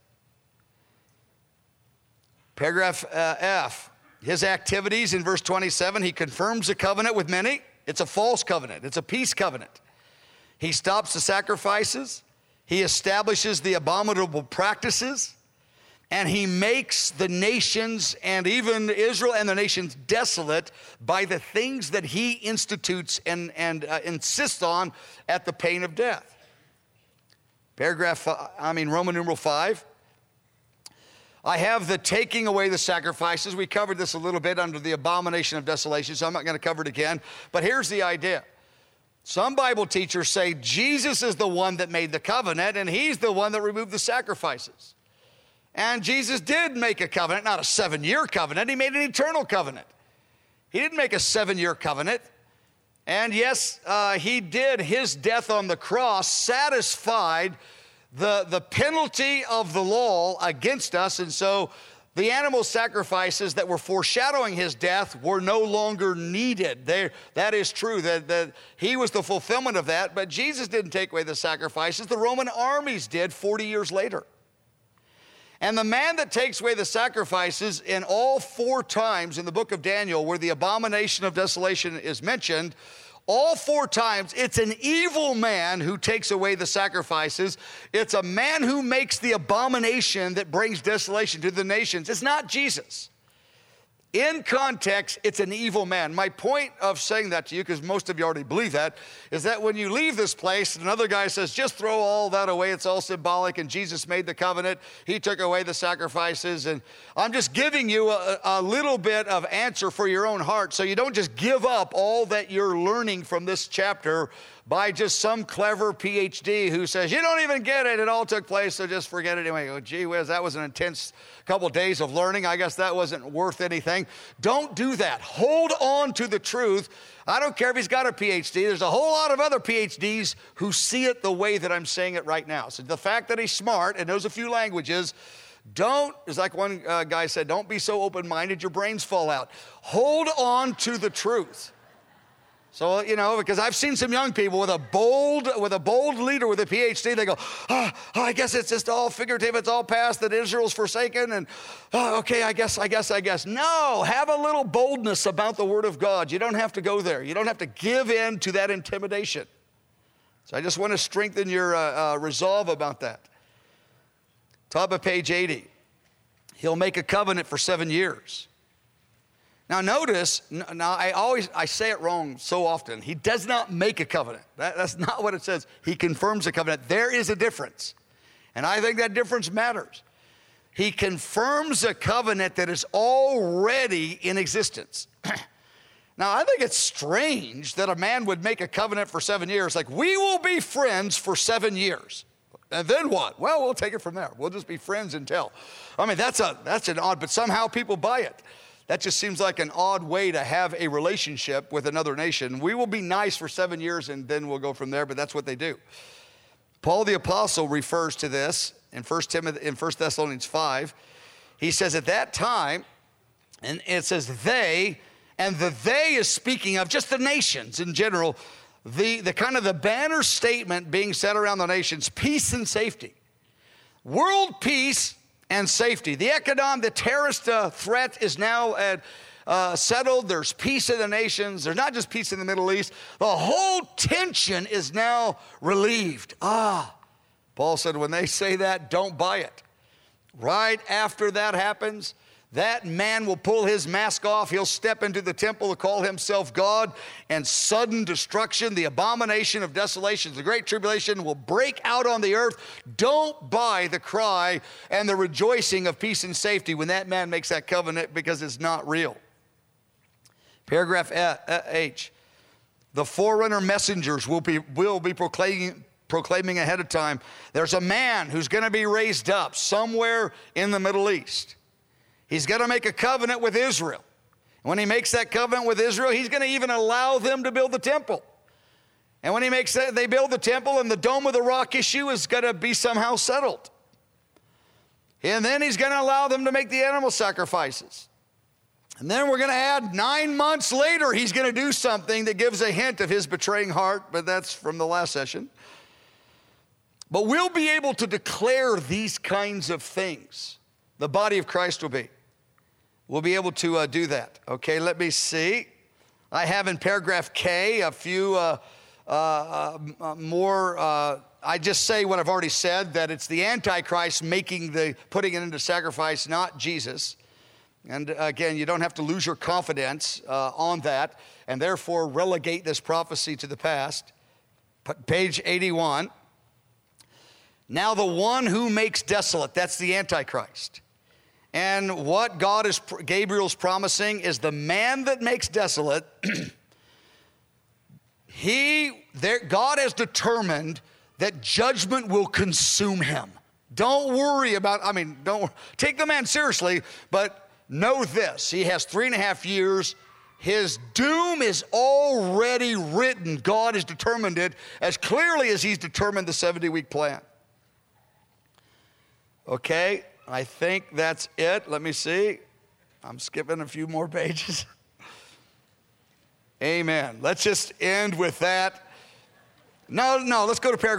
Paragraph uh, F, his activities in verse twenty-seven, he confirms a covenant with many. It's a false covenant. It's a peace covenant. He stops the sacrifices. He establishes the abominable practices. And he makes the nations and even Israel and the nations desolate by the things that he institutes and, and uh, insists on at the pain of death. Paragraph, I mean, Roman numeral five. I have the taking away the sacrifices. We covered this a little bit under the abomination of desolation, so I'm not going to cover it again. But here's the idea. Some Bible teachers say Jesus is the one that made the covenant, and he's the one that removed the sacrifices. And Jesus did make a covenant, not a seven-year covenant. He made an eternal covenant. He didn't make a seven-year covenant. And yes, uh, he did. His death on the cross satisfied the, the penalty of the law against us. And so the animal sacrifices that were foreshadowing his death were no longer needed. They, that is true, that, that he was the fulfillment of that, but Jesus didn't take away the sacrifices. The Roman armies did forty years later. And the man that takes away the sacrifices in all four times in the book of Daniel where the abomination of desolation is mentioned, all four times, it's an evil man who takes away the sacrifices. It's a man who makes the abomination that brings desolation to the nations. It's not Jesus. In context, it's an evil man. My point of saying that to you, because most of you already believe that, is that when you leave this place, another guy says, just throw all that away. It's all symbolic, and Jesus made the covenant. He took away the sacrifices, and I'm just giving you a, a little bit of answer for your own heart, so you don't just give up all that you're learning from this chapter by just some clever P H D who says, you don't even get it, it all took place, so just forget it anyway. Oh, gee whiz, that was an intense couple days of learning. I guess that wasn't worth anything. Don't do that. Hold on to the truth. I don't care if he's got a P H D. There's a whole lot of other P H Ds who see it the way that I'm saying it right now. So the fact that he's smart and knows a few languages, don't, it's like one uh, guy said, don't be so open-minded your brains fall out. Hold on to the truth. So, you know, because I've seen some young people with a bold, with a bold leader with a P H D, they go, oh, oh, I guess it's just all figurative, it's all past, that Israel's forsaken, and oh, okay, I guess, I guess, I guess. No, have a little boldness about the Word of God. You don't have to go there. You don't have to give in to that intimidation. So I just want to strengthen your uh, uh, resolve about that. Top of page eighty. He'll make a covenant for seven years. Now notice, now I always, I say it wrong so often. He does not make a covenant. That, that's not what it says. He confirms a covenant. There is a difference. And I think that difference matters. He confirms a covenant that is already in existence. Now I think it's strange that a man would make a covenant for seven years. Like, we will be friends for seven years. And then what? Well, we'll take it from there. We'll just be friends until. I mean, that's a that's an odd, but somehow people buy it. That just seems like an odd way to have a relationship with another nation. We will be nice for seven years and then we'll go from there, but that's what they do. Paul the Apostle refers to this in First Timothy, in First Thessalonians five. He says at that time, and it says they, and the they is speaking of just the nations in general, the, the kind of the banner statement being said around the nations, peace and safety. World peace and safety. The economic, the terrorist uh, threat is now at, uh, settled. There's peace in the nations. There's not just peace in the Middle East. The whole tension is now relieved. Ah, Paul said when they say that, don't buy it. Right after that happens, that man will pull his mask off. He'll step into the temple to call himself God, and sudden destruction, the abomination of desolations, the great tribulation will break out on the earth. Don't buy the cry and the rejoicing of peace and safety when that man makes that covenant, because it's not real. Paragraph H, the forerunner messengers will be, will be proclaiming, proclaiming ahead of time, there's a man who's going to be raised up somewhere in the Middle East. He's going to make a covenant with Israel. When he makes that covenant with Israel, he's going to even allow them to build the temple. And when he makes that, they build the temple, and the Dome of the Rock issue is going to be somehow settled. And then he's going to allow them to make the animal sacrifices. And then we're going to add nine months later, he's going to do something that gives a hint of his betraying heart, but that's from the last session. But we'll be able to declare these kinds of things. The body of Christ will be. We'll be able to uh, do that. Okay, let me see. I have in paragraph K a few uh, uh, uh, more, uh, I just say what I've already said, that it's the Antichrist making the, putting it into sacrifice, not Jesus. And again, you don't have to lose your confidence uh, on that, and therefore relegate this prophecy to the past. Page eighty-one. Now the one who makes desolate, that's the Antichrist. And what God is, Gabriel's promising is the man that makes desolate, he, there, God has determined that judgment will consume him. Don't worry about, I mean, don't, take the man seriously, but know this, he has three and a half years. His doom is already written. God has determined it as clearly as he's determined the seventy-week plan. Okay? I think that's it. Let me see. I'm skipping a few more pages. Amen. Let's just end with that. No, no, let's go to paragraph.